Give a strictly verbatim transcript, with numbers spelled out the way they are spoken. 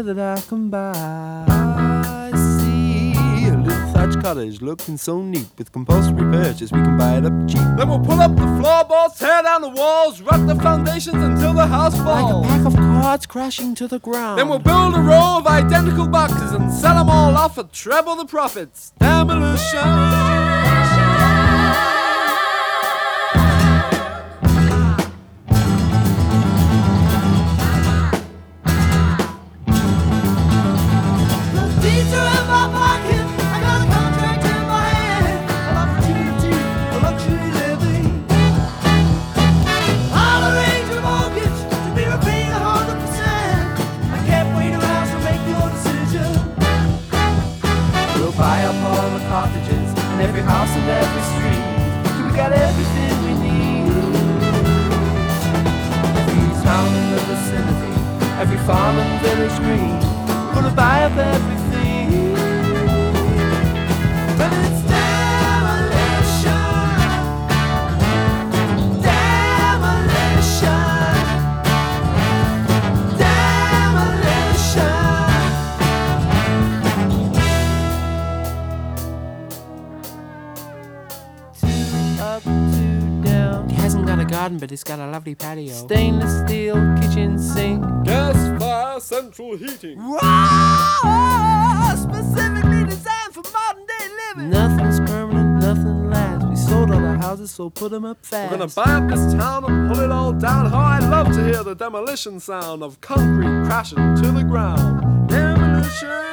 that I can buy. I see a little thatch cottage looking so neat. With compulsory purchase, we can buy it up cheap. Then we'll pull up the floorboards, tear down the walls, rock the foundations until the house falls. Like a pack of cards crashing to the ground. Then we'll build a row of identical boxes and sell them all off for treble the profits. Demolition! Every house and every street, we got everything we need. Every town in the vicinity, every farm and village green, we're gonna buy up everything. But it's demolition, demolition, demolition. Up, two, down. He hasn't got a garden, but he's got a lovely patio. Stainless steel kitchen sink. Gas fire central heating. Whoa! Specifically designed for modern day living. Nothing's permanent, nothing lasts. We sold all our houses, so put them up fast. We're gonna buy up this town and pull it all down. How I'd love to hear the demolition sound of concrete crashing to the ground. Demolition!